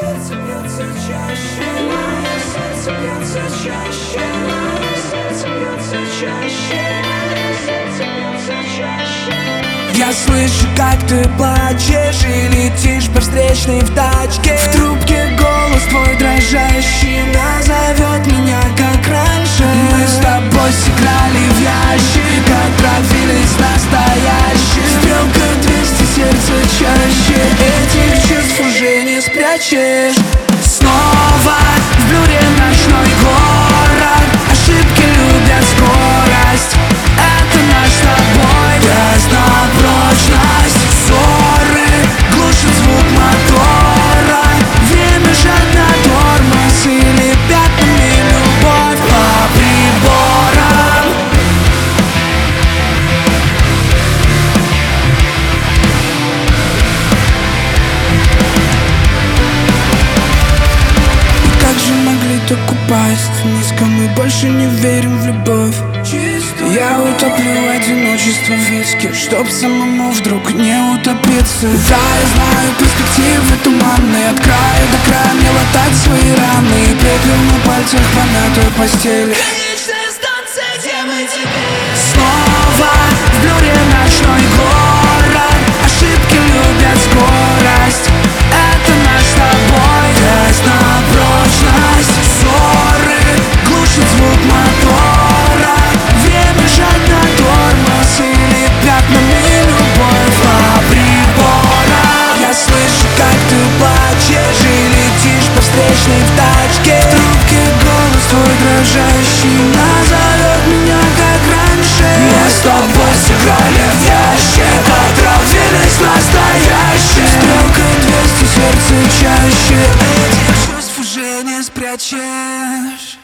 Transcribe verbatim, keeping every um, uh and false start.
сердце бьется чаще, мое сердце бьется чаще, мое сердце бьется чаще, мое сердце бьется чаще. Я слышу, как ты плачешь и летишь по встречной в тачке. В трубке голос твой дрожащий назовет меня, как раньше. Мы с тобой сыграли в ящик, отправились настоящий. Стрелка двести, сердце чаще, этих чувств уже не спрячешь. Снова в блюре ночной город, ошибки любят скорость. Это наш с тобой тест на прочность. Ссоры глушит звук мотора, время жадно тормоз или пятнами любовь по приборам. И как же могли так упасть низко, мы больше не верим в любовь. Я утоплю одиночество в виске, чтоб самому вдруг не утопиться. Да, я знаю, перспективы туманные, от края до края мне латать свои раны. И пепел на пальцах помятой постели. Конечная станция, где мы теперь? Снова в блюре ночной город, ошибки любят скорость. Это наш с тобой тест на прочность. Ссоры глушит звук мотора, время жадно тормоз или пятнами любовь по приборам. Я слышу, как ты плачешь и летишь по встречной в тачке. В трубке голос твой дрожащий назовет меня, как раньше. Мы с тобой сыграли в ящик, отравились настоящим. Стрелка двести, сердце чаще, этих чувств уже не спрячешь.